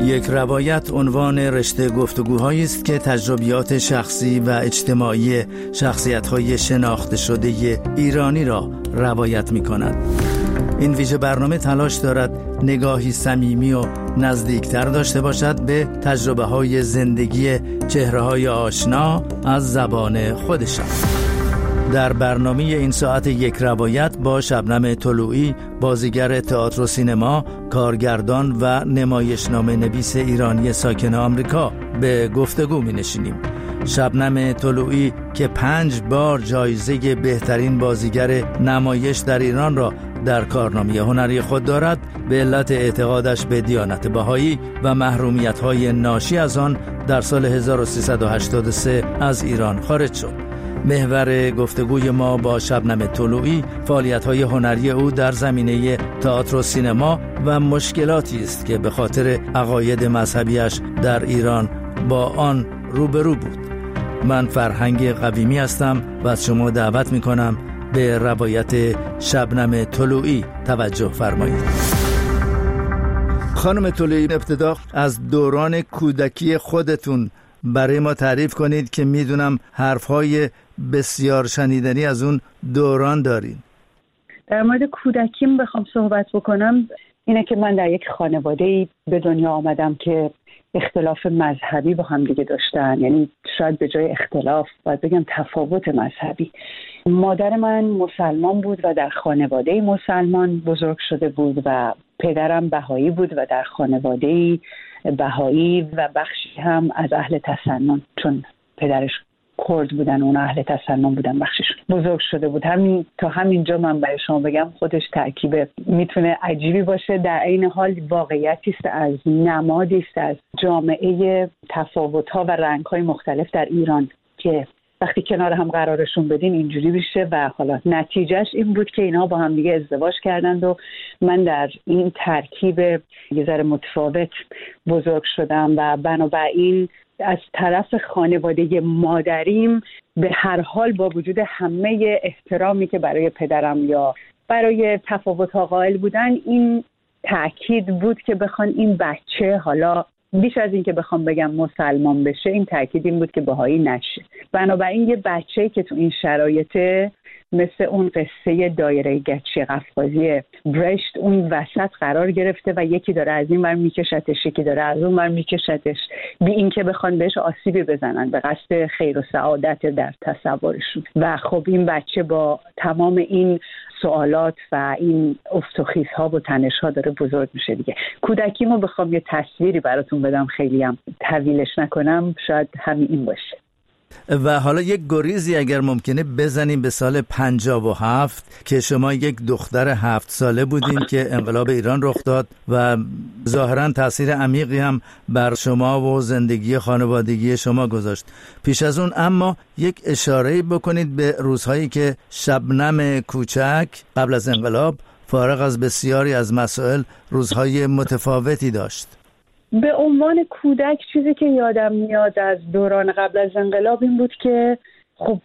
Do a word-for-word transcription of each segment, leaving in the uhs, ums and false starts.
یک روایت عنوان رشته گفتگوهایی است که تجربیات شخصی و اجتماعی شخصیت‌های شناخته شده ایرانی را روایت می‌کند. این ویژه برنامه تلاش دارد نگاهی صمیمی و نزدیکتر داشته باشد به تجربه‌های زندگی چهره‌های آشنا از زبان خودشان. در برنامه این ساعت یک روایت با شبنم طلوعی، بازیگر تئاتر و سینما، کارگردان و نمایشنامه نویس ایرانی ساکن آمریکا به گفتگو می نشینیم. شبنم طلوعی که پنج بار جایزه بهترین بازیگر نمایش در ایران را در کارنامه هنری خود دارد، به علت اعتقادش به دیانت بهایی و محرومیت‌های ناشی از آن در سال هزار و سیصد و هشتاد و سه از ایران خارج شد. محور گفتگوی ما با شبنم طلوعی فعالیت‌های هنری او در زمینه تئاتر و سینما و مشکلاتی است که به خاطر عقاید مذهبیش در ایران با آن روبرو بود. من فرهنگ قویمی هستم و از شما دعوت می‌کنم به روایت شبنم طلوعی توجه فرمایید. خانم طلوعی، ابتدا از دوران کودکی خودتون برای ما تعریف کنید که میدونم حرفهای بسیار شنیدنی از اون دوران دارین. در مورد کودکیم بخوام صحبت بکنم، اینه که من در یک خانواده‌ای به دنیا آمدم که اختلاف مذهبی با هم دیگه داشتن، یعنی شاید به جای اختلاف باید بگم تفاوت مذهبی. مادر من مسلمان بود و در خانواده مسلمان بزرگ شده بود و پدرم بهایی بود و در خانواده بهایی و بخشی هم از اهل تسنن، چون پدرش کرد بودن اون اهل تسنن بودن، بخشش بزرگ شده بود. همین تا همینجا من برای شما بگم خودش ترکیب میتونه عجیبی باشه، در عین حال واقعیتی است، از نمادی است از جامعه تفاوت‌ها و رنگ‌های مختلف در ایران که وقتی کنار هم قرارشون بدین اینجوری بشه. و حالا نتیجهش این بود که اینا با هم دیگه ازدواج کردند و من در این ترکیب یه ذره متفاوت بزرگ شدم و بنابراین از طرف خانواده مادریم به هر حال با وجود همه احترامی که برای پدرم یا برای تفاوت‌ها قائل بودن، این تأکید بود که بخوان این بچه، حالا بیش از این که بخوام بگم مسلمان بشه، این تأکید این بود که بهایی نشه. بنابراین یه بچه‌ای که تو این شرایطه، مثل اون قصه دایره گچی قفقازی برشت، اون وسط قرار گرفته و یکی داره از این ور میکشتش، یکی داره از اون ور میکشتش، بی این که بخوان بهش آسیبی بزنن، به قصد خیر و سعادت در تصورشون. و خب این بچه با تمام این سوالات و این افتخیزها و تنش‌ها داره بزرگ میشه دیگه. کودکیمو بخوام یه تصویری براتون بدم، خیلی هم طویلش نکنم، شاید همین این باشه. و حالا یک گریزی اگر ممکنه بزنیم به سال پنجاه و هفت که شما یک دختر هفت ساله بودین که انقلاب ایران رخ داد و ظاهراً تأثیر عمیقی هم بر شما و زندگی خانوادگی شما گذاشت. پیش از اون اما یک اشاره‌ای بکنید به روزهایی که شبنم کوچک قبل از انقلاب فارغ از بسیاری از مسائل روزهای متفاوتی داشت. به عنوان کودک چیزی که یادم میاد از دوران قبل از انقلاب این بود که خب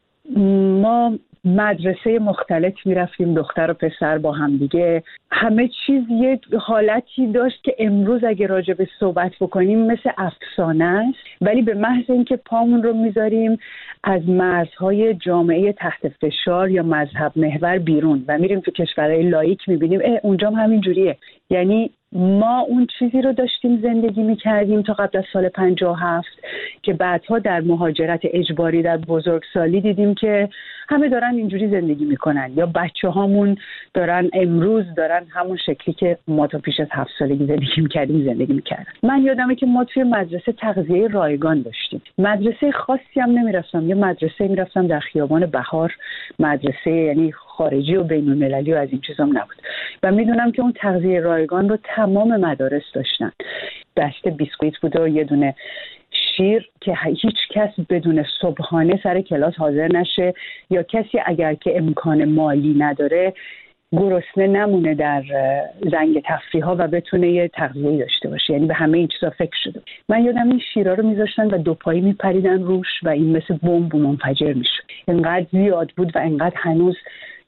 ما مدرسه مختلف میرفتیم، دختر و پسر با هم دیگه، همه چیز یه حالتی داشت که امروز اگه راجع به صحبت بکنیم مثل افسانه است، ولی به محض اینکه پامون رو میذاریم از مرزهای جامعه تحت فشار یا مذهب محور بیرون و میریم تو کشورهای لاییک میبینیم اه اونجا هم همین جوریه. یعنی ما اون چیزی رو داشتیم زندگی میکردیم تا قبل از سال پنجاه و هفت که بعدها در مهاجرت اجباری در بزرگسالی دیدیم که همه دارن اینجوری زندگی میکنن، یا بچه هامون دارن امروز دارن همون شکلی که ما تا پیش از هفت سالگی زندگی میکردیم زندگی میکردن. من یادمه که ما توی مدرسه تغذیه رایگان داشتیم. مدرسه خاصی هم نمیرفتم، یه مدرسه میرفتم در خیابان بهار، مدرسه یعنی خارجی و بین المللی و از این چیزام نبود و میدونم که اون تغذیه رایگان رو تمام مدارس داشتن. دسته بیسکویت بود و یه دونه شیر که هیچ کس بدون صبحانه سر کلاس حاضر نشه، یا کسی اگر که امکان مالی نداره گرسنه نمونه در زنگ تفریح‌ها و بتونه یه تغذیه داشته باشه. یعنی به همه این چیزا فکر شده. من یادم این شیرا رو میذاشتن و دو پایی میپریدن روش و این مثل بمب منفجر میشه. اینقدر زیاد بود و اینقدر هنوز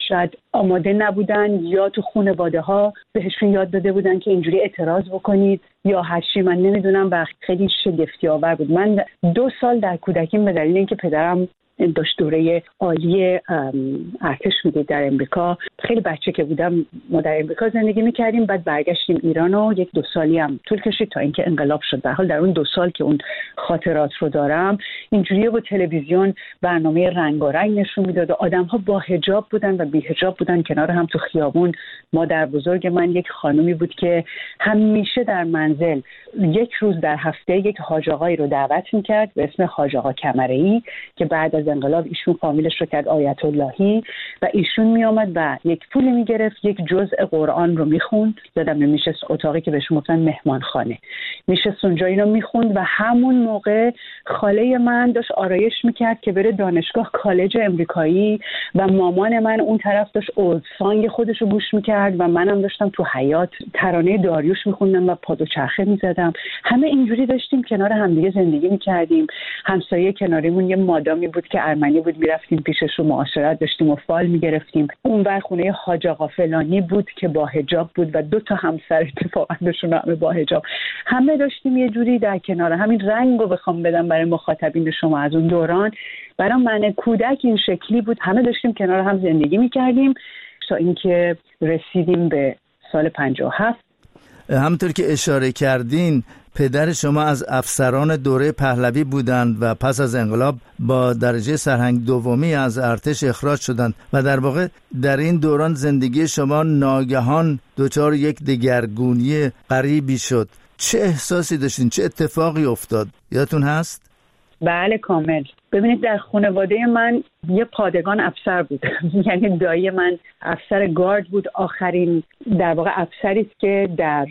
شاید آماده نبودن یا تو خانواده ها بهشون یاد داده بودن که اینجوری اعتراض بکنید یا هرچی، من نمیدونم، و خیلی شگفتی آور بود. من دو سال در کودکیم به دلیل اینکه پدرم داشت دوره عالی ارتش میدید در امریکا، خیلی بچه که بودم ما در امریکا زندگی میکردیم، بعد برگشتیم ایران و یک دو سالی هم طول کشید تا اینکه انقلاب شد. در حال در اون دو سال که اون خاطرات رو دارم اینجوریه، با تلویزیون برنامه رنگارنگ نشون میداد و آدم ها با حجاب بودن و بی حجاب بودن کنار هم تو خیابون. مادر بزرگ من یک خانومی بود که همیشه در منزل یک روز در هفته یک حاج آقایی رو دعوت میکرد به اسم حاج آقا کمره‌ای که بعد از انقلاب ایشون فامیلش رو کرد آیت اللهی و ایشون می آمد و یک پولی می گرفت، یک جزء قرآن رو می خوند. یادم نمیشه اتاقی که بهش گفتن مهمانخانه، میشه اونجا اینو می خوند و همون موقع خاله من داشت آرایش می کرد که بره دانشگاه کالج امریکایی و مامان من اون طرف داشت اولد سانگ خودش رو گوش می کرد و منم داشتم تو حیاط ترانه داریوش می خوندم و پادو چرخه می زدم. همه اینجوری داشتیم کنار همدیگه زندگی می کردیم. همسایه کناریمون یه مادامی بود که ارمنی بود، میرفتیم پیشش رو معاشرت داشتیم و فال میگرفتیم. اون ور خونه حاج آقا فلانی بود که با حجاب بود و دو تا همسر اتفاقا داشتون همه با حجاب. همه داشتیم یه جوری در کنار. همین رنگو بخوام بدم برای مخاطبین شما از اون دوران، برای من کودک این شکلی بود. همه داشتیم کنار هم زندگی میکردیم تا اینکه رسیدیم به سال پنجاه و هفت. همونطور که اشاره کردین پدر شما از افسران دوره پهلوی بودند و پس از انقلاب با درجه سرهنگ دومی از ارتش اخراج شدند و در واقع در این دوران زندگی شما ناگهان دچار یک دگرگونی غریبی شد. چه احساسی داشتین؟ چه اتفاقی افتاد؟ یادتون هست؟ بله کامل. ببینید در خانواده من یه پادگان افسر بود. یعنی دایی من افسر گارد بود، آخرین در واقع افسری است که در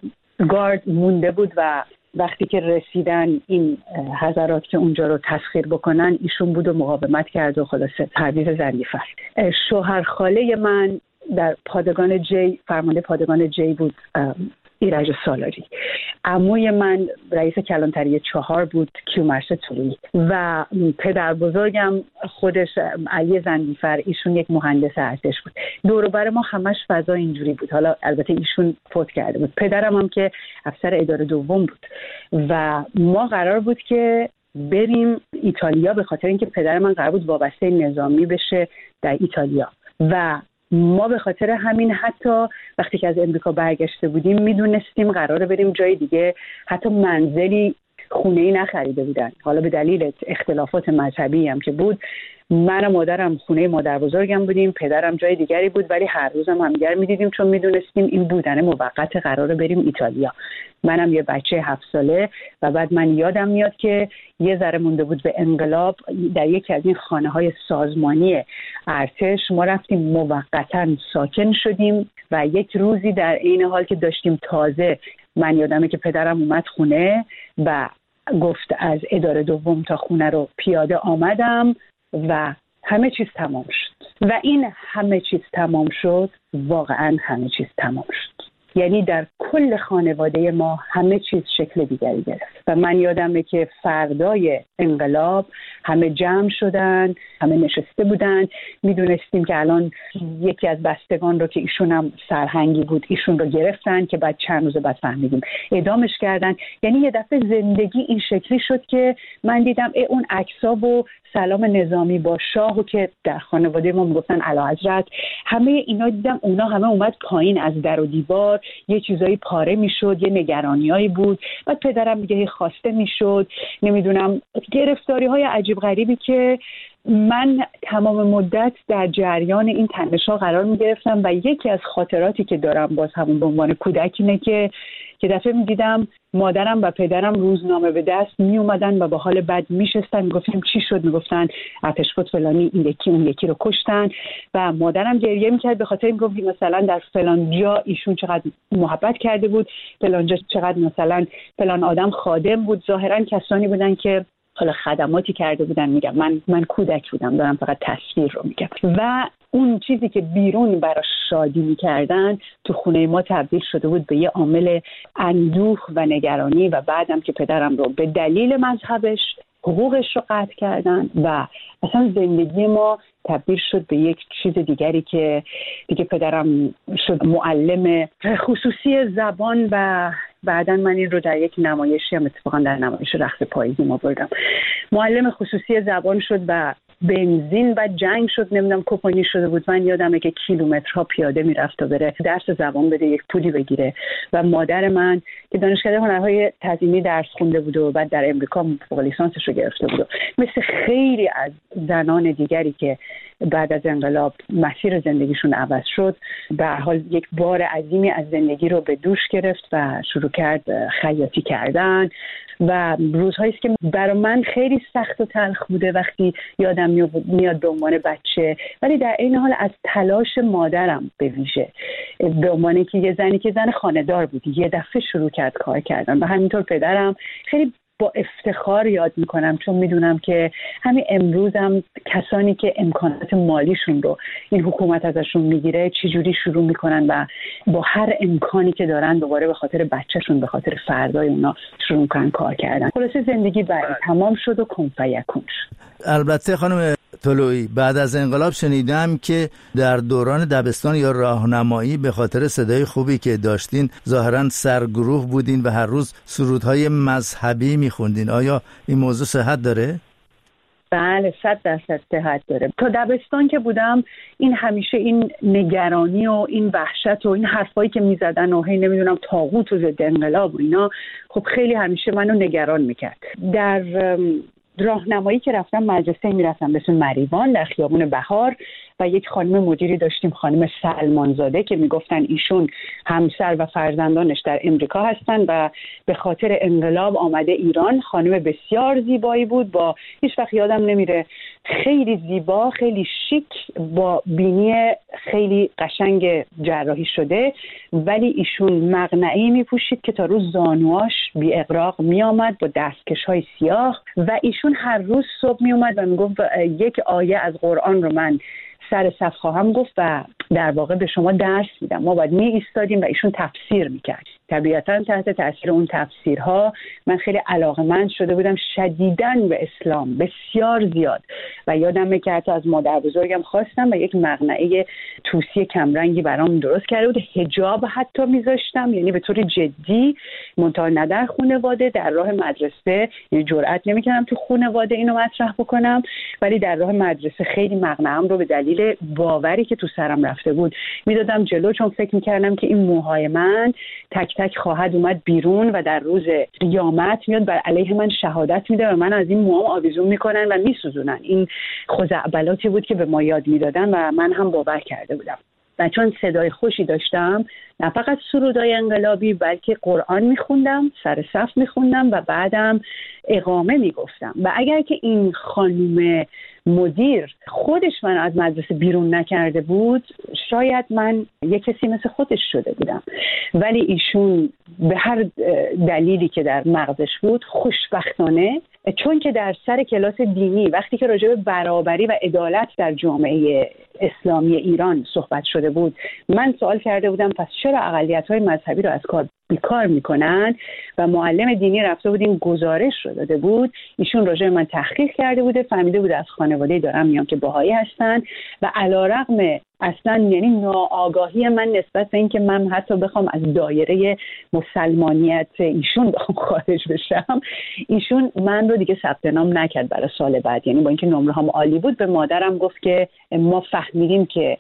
گارد مونده بود و وقتی که رسیدن این حضرات که اونجا رو تسخیر بکنن ایشون بود و مقاومت کرد و خلاصه پرویز ظریف است. شوهر خاله من در پادگان جی، فرمانده پادگان جی بود، ایرج سالاری. عموی من رئیس کلانتری چهار بود، کیومرث طلویی. و پدر بزرگم خودش علی زندیفر، ایشون یک مهندس ارتش بود. دور و بر ما همش فضا اینجوری بود. حالا البته ایشون فوت کرده بود. پدرم هم که افسر اداره دوم بود و ما قرار بود که بریم ایتالیا به خاطر اینکه پدر من قرار بود وابسته نظامی بشه در ایتالیا و ما به خاطر همین حتی وقتی که از امریکا برگشته بودیم میدونستیم قراره بریم جای دیگه، حتی منزلی خونه‌ای نخریده بودن. حالا به دلیل اختلافات مذهبی هم که بود، من و مادرم خونه مادر بزرگم بودیم، پدرم جای دیگری بود، ولی هر روزم هم همدیگر میدیدیم چون میدونستیم این بودن موقت قراره بریم ایتالیا. منم یه بچه هفت ساله و بعد من یادم میاد که یه ذره مونده بود به انقلاب، در یکی از این خانه‌های سازمانی ارتش ما رفتیم موقتاً ساکن شدیم و یک روزی در این حال که داشتیم تازه، من یادمه که پدرم اومد خونه و گفت از اداره دوم تا خونه رو پیاده آمدم و همه چیز تمام شد. و این همه چیز تمام شد، واقعا همه چیز تمام شد. یعنی در کل خانواده ما همه چیز شکل دیگری گرفت و من یادمه که فردای انقلاب همه جمع شدن، همه نشسته بودن. میدونستیم که الان یکی از بستگان رو که ایشون هم سرهنگی بود ایشون رو گرفتن که بعد چند روز بعد فهمیدیم اعدامش کردن. یعنی یه دفعه زندگی این شکلی شد که من دیدم ای اون عکس‌ها و سلام نظامی با شاه و که در خانواده ما میگفتن اعلیحضرت، همه اینا دیدم اونا همه اومد پایین از در و دیوار، یه چیزایی پاره میشد، یه نگرانیایی بود. بعد پدرم میگه خواسته میشد، نمیدونم گرفتاری های عجیب غریبی که من تمام مدت در جریان این تنش‌ها قرار میگرفتم و یکی از خاطراتی که دارم باز همون به عنوان کودک اینه که که دفعه میدیدم مادرم و پدرم روزنامه به دست می اومدن و با حال بد میشستن، گفتیم چی شد؟ میگفتن ارتشبد فلانی این یکی اون یکی رو کشتن و مادرم گریه میکرد به خاطر این، گفتیم مثلا در فلان جا ایشون چقدر محبت کرده بود، فلان جا چقدر مثلا فلان آدم خادم بود. ظاهرا کسانی بودن که حالا خدماتی کرده بودن. میگم من من کودک بودم، دارم فقط تصویر رو میگم. و اون چیزی که بیرون براش شادی میکردن تو خونه ما تبدیل شده بود به یه عامل اندوه و نگرانی و بعدم که پدرم رو به دلیل مذهبش حقوقش رو قطع کردن و اصلا زندگی ما تبدیل شد به یک چیز دیگری که دیگه پدرم شد معلم خصوصی زبان و بعداً من این رو در یک نمایشی هم اتفاقا در نمایش رقص پاییزی ما بردم. معلم خصوصی زبان شد و بنزین و جنگ شد، نمیدونم کپانی شده بود. من یادمه که کیلومترها پیاده میرفت تا بره درس زبان بده، یک پولی بگیره. و مادر من که دانشکده هنرهای تزیینی درس خونده بود و بعد در امریکا فوق لیسانسش رو گرفته بود، مثل خیلی از زنان دیگری که بعد از انقلاب مسیر زندگیشون عوض شد، به هر حال یک بار عظیمی از زندگی رو به دوش گرفت و شروع کرد خیاطی کردن. و روزهایی است که برای من خیلی سخت و تلخ بوده وقتی یادم میاد به عنوان بچه، ولی در این حال از تلاش مادرم به ویژه به عنوان که یه زنی که زن خانه‌دار بود یه دفعه شروع کرد کار کردن. و همینطور پدرم خیلی با افتخار یاد میکنم، چون میدونم که همین امروزم کسانی که امکانات مالیشون رو این حکومت ازشون میگیره چجوری شروع میکنن و با هر امکانی که دارن دوباره به خاطر بچهشون، به خاطر فردای اونا شروع میکنن کار کردن. خلاصه زندگی بعد تمام شد و کن فیکون شد. البته خانم طلویی، بعد از انقلاب شنیدم که در دوران دبستان یا راهنمایی به خاطر صدای خوبی که داشتین ظاهراً سرگروه بودین و هر روز سرودهای مذهبی میخوندین. آیا این موضوع صحت داره؟ بله، صد درصد صحت داره. تا دبستان که بودم این همیشه این نگرانی و این وحشت و این حرفایی که میزدن و هی نمیدونم طاغوت و ضد انقلاب و اینا، خب خیلی همیشه منو نگران میکرد. در راهنمایی که رفتم مدرسه میرفتم به اسم مریوان در خیابون بهار و یک خانم مدیری داشتیم، خانم سلمانزاده، که میگفتن ایشون همسر و فرزندانش در امریکا هستن و به خاطر انقلاب آمده ایران. خانم بسیار زیبایی بود، با هیچ وقت یادم نمیره، خیلی زیبا، خیلی شیک، با بینی خیلی قشنگ جراحی شده، ولی ایشون مقنعه‌ای میپوشید که تا روز زانواش بی اغراق میامد با دستکش‌های سیاه و ایشون هر روز صبح میومد و میگفت یک آیه از قرآن رو من سر صف خواهم گفت و در واقع به شما درس میدم. ما باید می ایستادیم و ایشون تفسیر میکرد. طبیعتاً تحت تاثیر اون تفسیرها من خیلی علاقه‌مند شده بودم شدیداً به اسلام، بسیار زیاد. و یادمه که حتی از مادر بزرگم خواستم و یک مقنعه توسی کمرنگی برام درست کرده بود، حجاب حتی میذاشتم، یعنی به طور جدی، منتها نه در خانواده، در راه مدرسه یعنی جرئت نمیکردم تو خانواده اینو مطرح بکنم، ولی در راه مدرسه خیلی مقنعه‌ام رو به دلیل باوری که تو سرم رفته بود میدادم جلو، چون فکر میکردم که این موهای من تک تک خواهد اومد بیرون و در روز قیامت میاد بر علیه من شهادت میده و من از این موام آویزون میکنن و میسوزونن. این خزعبلاتی بود که به ما یاد میدادن و من هم باور کرده بودم. و چون صدای خوشی داشتم، نه فقط سرودای انقلابی بلکه قرآن میخوندم، سر صف میخوندم و بعدم اقامه میگفتم. و اگر که این خانم مدیر خودش من از مدرسه بیرون نکرده بود، شاید من یک کسی مثل خودش شده بودم. ولی ایشون به هر دلیلی که در مغزش بود، خوشبختانه، چون که در سر کلاس دینی وقتی که راجع به برابری و عدالت در جامعه اسلامی ایران صحبت شده بود، من سوال کرده بودم پس چرا اقلیت‌های مذهبی رو از کار بیکار میکنن؟ و معلم دینی رفته بود این گزارش رو داده بود. ایشون راجع به من تحقیق کرده بوده، فهمیده بوده از خانواده دارم میام که بهایی هستن و علیرغم اصلا یعنی ناآگاهی من نسبت به این که من حتی بخوام از دایره مسلمانیت ایشون بخوام خارج بشم، ایشون من رو دیگه ثبت نام نکرد برای سال بعد. یعنی با اینکه نمره هم عالی بود، به مادرم گفت که ما فهمیدیم که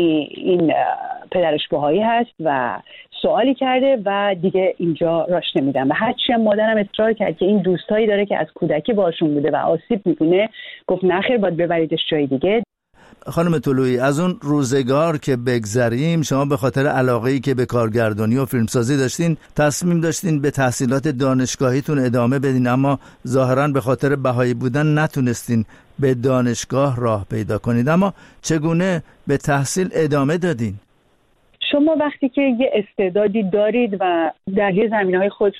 این پدرش بهایی هست و سوالی کرده و دیگه اینجا راش نمیدم. و هرچی هم مادرم اصرار کرد که این دوستایی داره که از کودکی باشون بوده و آسیب میبینه، گفت نخیر، باید ببریدش جای دیگه. خانم طلویی، از اون روزگار که بگذریم، شما به خاطر علاقه‌ای که به کارگردانی و فیلمسازی داشتین تصمیم داشتین به تحصیلات دانشگاهیتون ادامه بدین، اما ظاهراً به خاطر بهایی بودن نتونستین به دانشگاه راه پیدا کنید. اما چگونه به تحصیل ادامه دادین؟ شما وقتی که یه استعدادی دارید و در یه زمینه‌های خودتون رو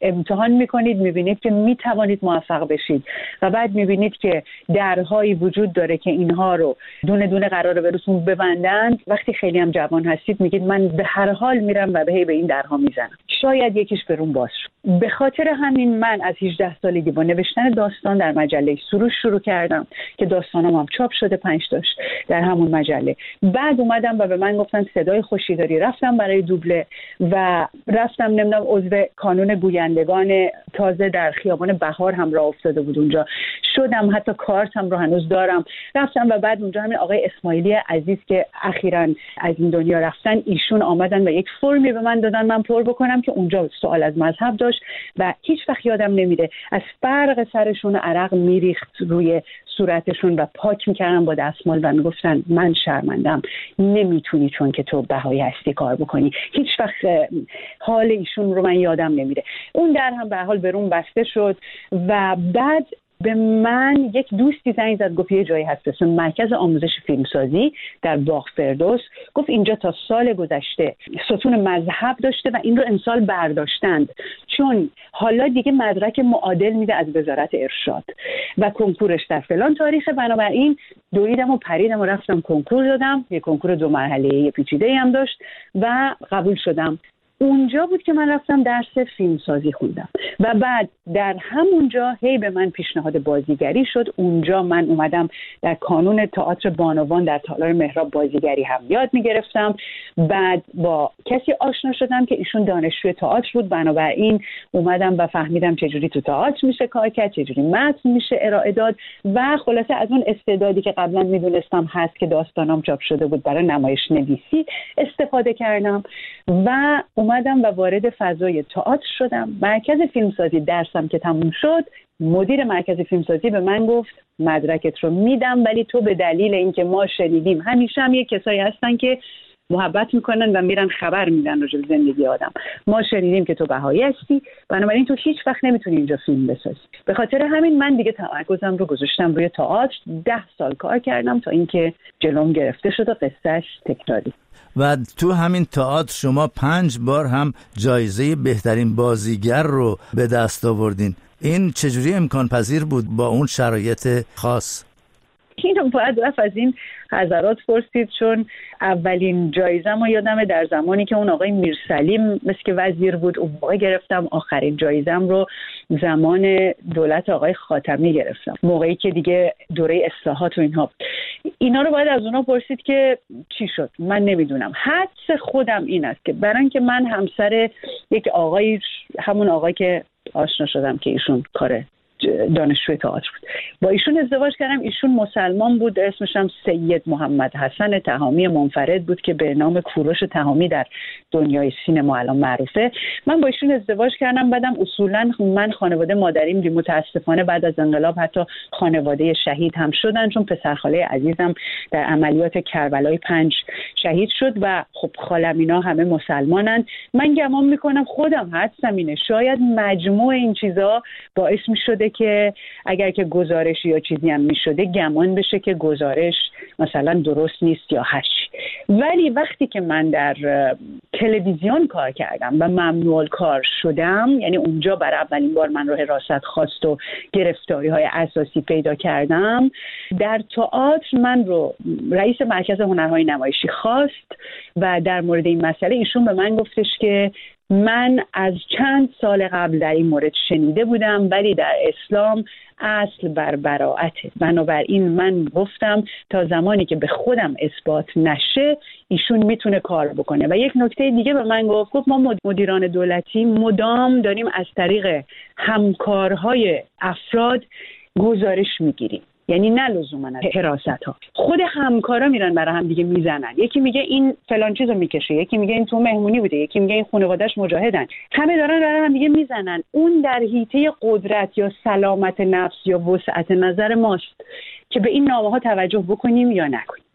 امتحان میکنید، میبینید که میتوانید موفق بشید و بعد میبینید که درهایی وجود داره که اینها رو دونه دونه قراره براتون ببندند. وقتی خیلی هم جوان هستید میگید من به هر حال میرم و به به این درها میزنم، شاید یکیش برون باز شد. به خاطر همین من از هجده سالگی با نوشتن داستان در مجله سروش شروع کردم که داستانم هم چاپ شده، پنج تاش در همون مجله. بعد اومدم و به من گفتن صدای خوشی داری، رفتم برای دوبله و رفتم نمیدونم عضو کانون گویندگان تازه در خیابان بهار هم راه افتاده بود، اونجا شدم، حتی کارتم رو هنوز دارم. رفتم و بعد اونجا همین آقای اسماعیلی عزیز که اخیراً از این دنیا رفتن، ایشون آمدن و یک فرمی به من دادن من پر بکنم که اونجا سوال از مذهب داشت و هیچ وقت یادم نمیره از فرق سرشون عرق میریخت روی صورتشون و پاک میکردن با دستمال و میگفتن من شرمندم، نمیتونی چون که تو بهایی هستی کار بکنی. هیچ وقت حال ایشون رو من یادم نمیره. اون در هم به حال برون بسته شد و بعد به من یک دوستی زنگ زد، گفت یه جایی هست اسم مرکز آموزش فیلمسازی در باغ فردوس، گفت اینجا تا سال گذشته ستون مذهب داشته و این رو امسال برداشتند چون حالا دیگه مدرک معادل میده از وزارت ارشاد و کنکورش در فلان تاریخه. بنابراین دویدم و پریدم و رفتم کنکور دادم، یه کنکور دو مرحله‌ای پیچیده‌ای هم داشت و قبول شدم. اونجا بود که من رفتم درس فیلمسازی خوندم و بعد در همونجا هی به من پیشنهاد بازیگری شد. اونجا من اومدم در کانون تئاتر بانوان در تالار مهراب بازیگری هم یاد میگرفتم. بعد با کسی آشنا شدم که ایشون دانشجوی تئاتر بود، بنابراین اومدم و فهمیدم چجوری تو تئاتر میشه کار کرد، چجوری متن میشه ارائه داد و خلاصه از اون استعدادی که قبلا میدونستم هست که داستانام چاپ شده بود برای نمایش نویسی استفاده کردم و اومدم و وارد فضای تئاتر شدم. مرکز فیلمسازی درسم که تموم شد، مدیر مرکز فیلمسازی به من گفت مدرکت رو میدم ولی تو به دلیل اینکه ما شنیدیم همیشه هم یک کسایی هستن که محبت میکنن و میرن خبر میدن راجع به زندگی آدم، ما شنیدیم که تو بهایی هستی، بنابراین تو هیچ وقت نمیتونی اینجا فیلم بسازی. به خاطر همین من دیگه تمرکزم رو گذاشتم روی تئاتر. ده سال کار کردم تا اینکه جلوم گرفته شد و قصهش تکراری. و تو همین تئاتر شما پنج بار هم جایزه بهترین بازیگر رو به دست آوردین. این چجوری امکان پذیر بود با اون شرایط خاص؟ اینو باید رفت از این حضرات پرسید، چون اولین جایزم رو یادمه در زمانی که اون آقای میرسلیم مثل که وزیر بود اون موقع گرفتم. آخرین جایزم رو زمان دولت آقای خاتمی گرفتم، موقعی که دیگه دوره اصلاحات و اینها بود. اینا رو باید از اونا پرسید که چی شد. من نمیدونم. حدس خودم این است که برای اینکه من همسر یک آقایی، همون آقای که آشنا شدم که ایشون کاره دانشجوی تئاتر بود، با ایشون ازدواج کردم. ایشون مسلمان بود، اسمش هم سید محمد حسن تهامی منفرد بود که به نام کوروش تهامی در دنیای سینما الان معروفه. من با ایشون ازدواج کردم. بعدم اصولا من خانواده مادریم دی متاسفانه بعد از انقلاب حتی خانواده شهید هم شدن، چون پسرخاله عزیزم در عملیات کربلای پنج شهید شد و خب خالم اینا همه مسلمانن. من گمان میکنم خودم حدسم اینه شاید مجموع این چیزا باعث میشده که اگر که گزارشی یا چیزی هم میشده گمان بشه که گزارش مثلا درست نیست یا هشی. ولی وقتی که من در تلویزیون کار کردم و ممنوع کار شدم، یعنی اونجا برای اولین بار من رو حراست خواست و گرفتاری های اساسی پیدا کردم، در تئاتر من رو رئیس مرکز هنرهای نمایشی خواست و در مورد این مسئله ایشون به من گفتش که من از چند سال قبل در این مورد شنیده بودم ولی در اسلام اصل بر براءته، بنابراین من گفتم تا زمانی که به خودم اثبات نشه ایشون میتونه کار بکنه. و یک نکته دیگه به من گفت، گفت ما مدیران دولتی مدام داریم از طریق همکارهای افراد گزارش میگیریم، یعنی نه لزوما حراست ها، خود همکارا میرن برای هم دیگه میزنن، یکی میگه این فلان چیزو میکشه، یکی میگه این تو مهمونی بوده، یکی میگه این خانواده‌اش مجاهدن، همه دارن برای هم دیگه میزنن. اون در حیطه قدرت یا سلامت نفس یا وسعت نظر ماست که به این نامه ها توجه بکنیم یا نکنیم.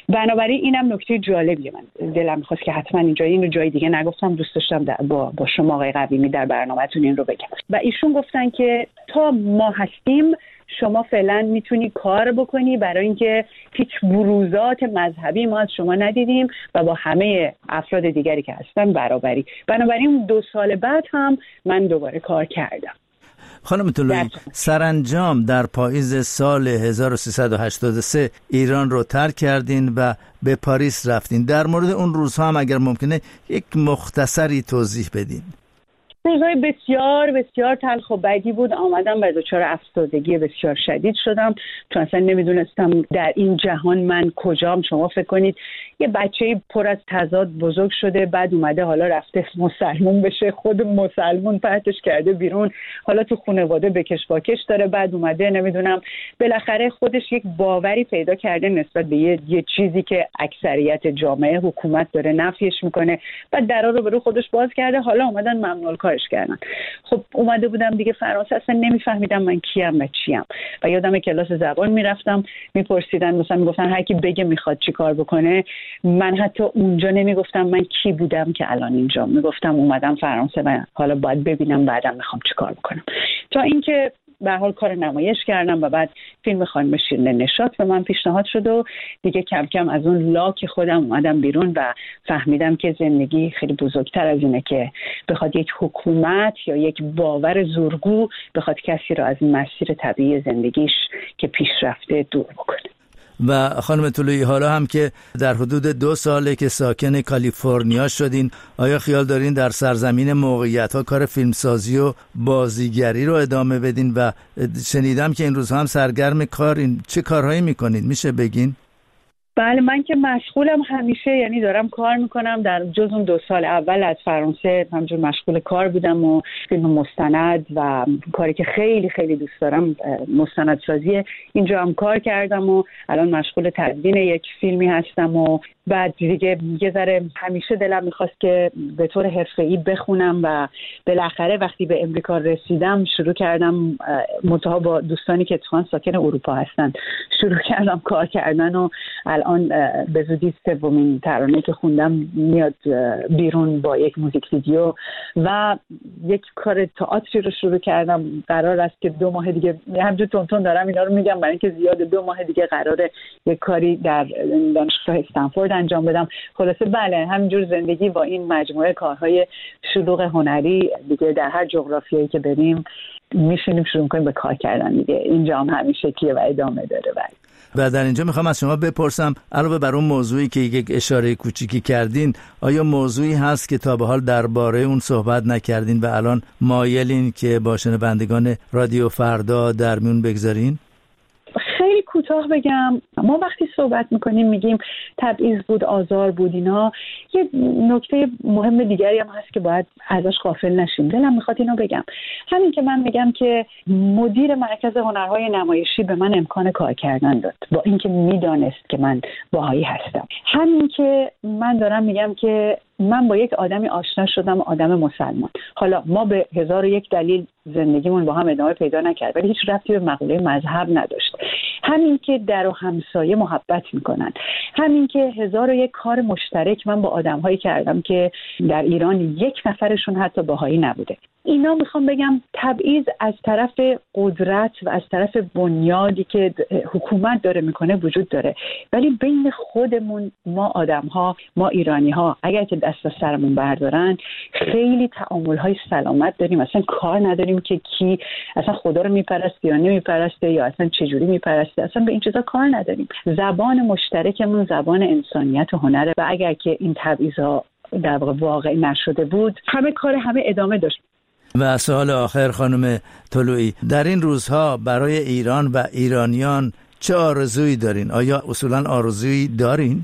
بنابراین اینم نکته جالبیه. من دلم می‌خواست که حتما اینجا این رو جای دیگه نگفتم، دوست داشتم با با شما آقای قویمی در برنامه‌تون این رو بگم. و ایشون گفتن که تا ما هستیم شما فعلا میتونی کار بکنی برای اینکه هیچ بروزات مذهبی ما از شما ندیدیم و با همه افراد دیگری که هستن برابری. بنابراین دو سال بعد هم من دوباره کار کردم. خانم طلویی، سرانجام در پاییز سال هزار و سیصد و هشتاد و سه ایران رو ترک کردین و به پاریس رفتین. در مورد اون روزها هم اگر ممکنه یک مختصری توضیح بدین. روزهای بسیار بسیار تلخ و بدی بود. آمدم و دچار افسردگی بسیار شدید شدم، چون اصلا نمیدونستم در این جهان من کجام. شما فکر کنید یه بچه پر از تضاد بزرگ شده، بعد اومده حالا رفته مسلمون بشه، خود مسلمون پرتش کرده بیرون، حالا تو خانواده بکش باکش داره، بعد اومده نمیدونم بالاخره خودش یک باوری پیدا کرده نسبت به یه, یه چیزی که اکثریت جامعه حکومت داره نفیش میکنه، بعد درا رو به رو خودش باز کرده، حالا اومدن ممنوع کارش کردن. خب اومده بودم دیگه فرانسه، اصلا نمیفهمیدم من کیم و چیم و یادم کلاس زبان میرفتم میپرسیدن، مثلا میگفتن هر کی بگه میخواد چی کار بکنه. من حتی اونجا نمیگفتم من کی بودم که الان اینجا، میگفتم اومدم فرانسه و حالا باید ببینم بعدم میخوام چی کار بکنم. تا اینکه به هر حال کار نمایش کردم و بعد فیلم خانم شیرین نشاط به من پیشنهاد شد و دیگه کم کم از اون لاک خودم اومدم بیرون و فهمیدم که زندگی خیلی بزرگتر از اینه که بخواد یک حکومت یا یک باور زورگو بخواد کسی رو از مسیر طبیعی زندگیش که پیشرفته دور بکنه. و خانم طلویی، حالا هم که در حدود دو ساله که ساکن کالیفرنیا شدین، آیا خیال دارین در سرزمین موقعیت ها کار فیلمسازی و بازیگری رو ادامه بدین؟ و شنیدم که این روزها هم سرگرم کارین. چه کارهایی میکنین؟ میشه بگین؟ بله، من که مشغولم همیشه، یعنی دارم کار میکنم. در جز اون دو سال اول از فرانسه همجور مشغول کار بودم و فیلم مستند و کاری که خیلی خیلی دوست دارم مستندسازی، اینجا هم کار کردم و الان مشغول تدوین یک فیلمی هستم. و بعد دیگه یه ذره همیشه دلم میخواست که به طور حرفه‌ای بخونم و بالاخره وقتی به امریکا رسیدم شروع کردم، منتها با دوستانی که اتفاقاً ساکن اروپا هستن شروع کردم کار کردن و الان به زودی سومین ترانه که خوندم میاد بیرون با یک موزیک ویدیو و یک کار تئاتری رو شروع کردم. قرار است که دو ماه دیگه، همینجور تونتون دارم اینا رو میگم برای اینکه زیاد، دو ماه دیگه قراره یک کاری در دانشگاه استنفورد انجام بدم. خلاصه بله، همینجور زندگی با این مجموعه کارهای شلوغ هنری دیگه در هر جغرافیایی که بریم میشینیم شروع کنیم به کار کردن دیگه. اینجا هم همین شکلیه و ادامه داره. بله. و در اینجا میخوام از شما بپرسم، علاوه بر اون موضوعی که یک اشاره کوچیکی کردین، آیا موضوعی هست که تا به حال درباره اون صحبت نکردین و الان مایلین که با شنوندگان رادیو فردا در میون بگذارین؟ خیلی کوتاه بگم، ما وقتی صحبت میکنیم میگیم تبعیض بود، آزار بود، اینا یه نکته مهم دیگری هم هست که باید ازش غافل نشیم. دلم میخواد اینو بگم. همین که من میگم که مدیر مرکز هنرهای نمایشی به من امکان کار کردن داد با اینکه میدانست که من باهایی هستم. همین که من دارم میگم که من با یک آدمی آشنا شدم، آدم مسلمان. حالا ما به هزار و یک دلیل زندگیمون با هم ادامه پیدا نکرد ولی هیچ ربطی به مقوله مذهب نداشت. همین که در و همسایه محبت میکنن، همین که هزار و یک کار مشترک من با آدم‌هایی کردم که در ایران یک نفرشون حتی بهایی نبوده. اینا میخوام بگم تبعیض از طرف قدرت و از طرف بنیادی که حکومت داره میکنه وجود داره، ولی بین خودمون ما آدم‌ها، ما ایرانی‌ها اگر که دست از سرمون بردارن خیلی تعامل‌های سلامت داریم. اصلا کار نداریم که کی اصلا خدا رو میپرسته یا نمیپرسته یا اصلا چجوری میپرسته، اصلا به این چیزا کار نداریم. زبان مشترکمون زبان انسانیت و هنره و اگر که این تبعیض‌ها در واقع واقع نشده بود همه کار همه ادامه داشت. و سوال آخر خانم طلویی، در این روزها برای ایران و ایرانیان چه آرزویی دارین؟ آیا اصولا آرزویی دارین؟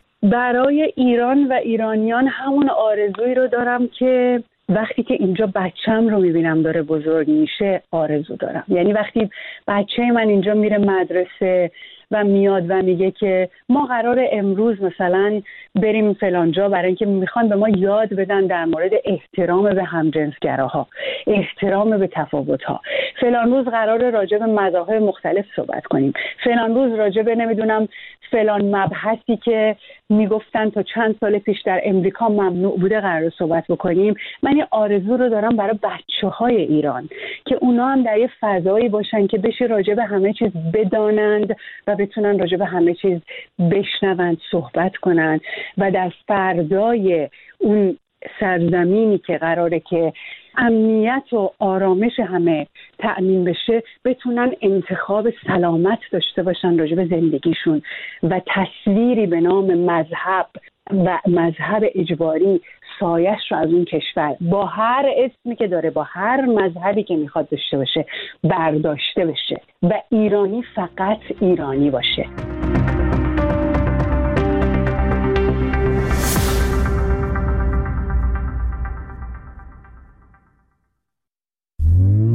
برای ایران و ایرانیان همون آرزویی رو دارم که وقتی که اینجا بچه‌م رو میبینم داره بزرگ میشه آرزو دارم. یعنی وقتی بچه من اینجا میره مدرسه و میاد و میگه که ما قراره امروز مثلا بریم فلانجا برای اینکه میخوان به ما یاد بدن در مورد احترام به همجنسگراها، احترام به تفاوت‌ها، فلان روز قراره راجع به مذاهب مختلف صحبت کنیم، فلان روز راجع به نمیدونم فلان مبحثی که میگفتن تا چند سال پیش در امریکا ممنوع بوده قراره صحبت بکنیم. من این آرزو رو دارم برای بچه‌های ایران که اونا هم در یه فضایی باشن که بشه راجع به همه چیز بدانند و بتونن راجع به همه چیز بشنوند، صحبت کنند و در فردای اون سرزمینی که قراره که امنیت و آرامش همه تأمین بشه بتونن انتخاب سلامت داشته باشن راجع به زندگیشون و تصویری به نام مذهب و مذهب اجباری سایش رو از اون کشور با هر اسمی که داره، با هر مذهبی که میخواد داشته باشه برداشته بشه و ایرانی فقط ایرانی باشه.